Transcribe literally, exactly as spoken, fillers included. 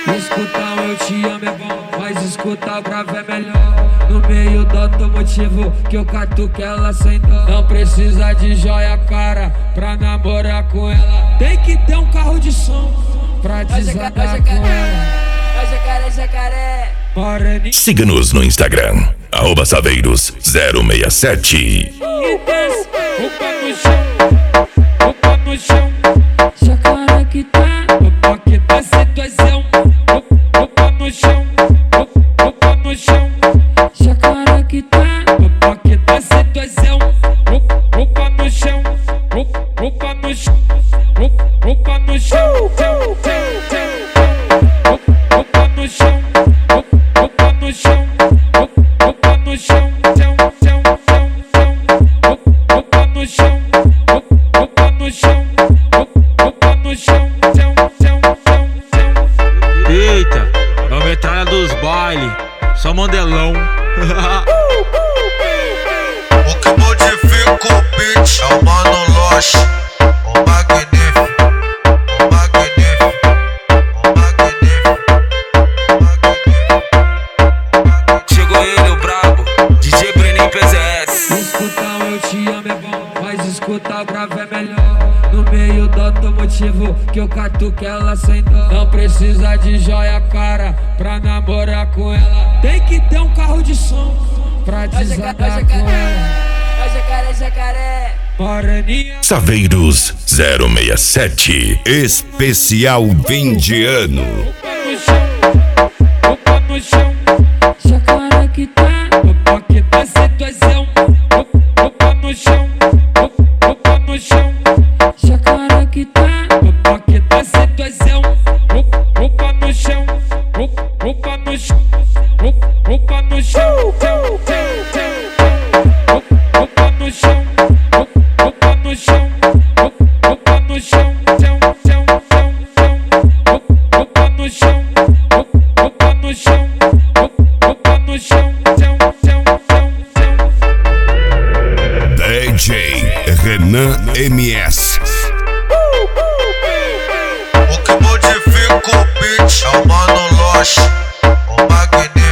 Escutar um eu te amo é bom, mas escutar o grave é melhor. No meio do automotivo que eu catuco ela sem dó. Não precisa de joia cara pra namorar com ela. Tem que ter um carro de som pra desandar com ela. Jacaré, jacaré. Siga-nos no Instagram, arroba Saveiros zero seis sete. E desce, o pé no chão, o pé no chão. Jacaré que tá, o pé que desce doisão. O pé no chão, o pé no chão. Jacaré que tá, o pé que desce doisão. O pé no chão, o pé no chão. O pé no chão, tchau, tchau, tchau. O pé no chão, o pé no chão. O pé no chão, tchau, tchau, tchau. O pé no chão, o pé no chão. O pé no chão, tchau, tchau, tchau. Eita, é a metralha dos baile, só mandelão. O que modifica o beat é o Mano Loche, o magnífico, o magnífico, o magnífico, o magnífico. Chegou ele, o brabo, D J Breninho P Z S. Escutar um eu te amo é bom, mas escutar o grave é melhor. No meio do automotivo que eu catuco ela sem dó. Não precisa de joia cara pra namorar com ela. Tem que ter um carro de som pra desandar com ela. Jacaré, jacaré. Moreninha. Saveiros zero seis sete. Especial fim de ano. O pé no chão, o pé no chão. Jacaré que tá, o pé que desce doisão. O pé no chão, o pé no chão. Jacaré que tá, o pé que desce doisão. O pé no chão, o pé no chão. O pé no chão, tchau, tchau, tchau. O pé no chão, o pé no chão. O pé no chão, tchau, tchau, tchau. O pé no chão, o pé no chão. O pé no chão, tchau, tchau, tchau. D J Renan M S. O que modifica o beat é o Mano Loche, o magnífico.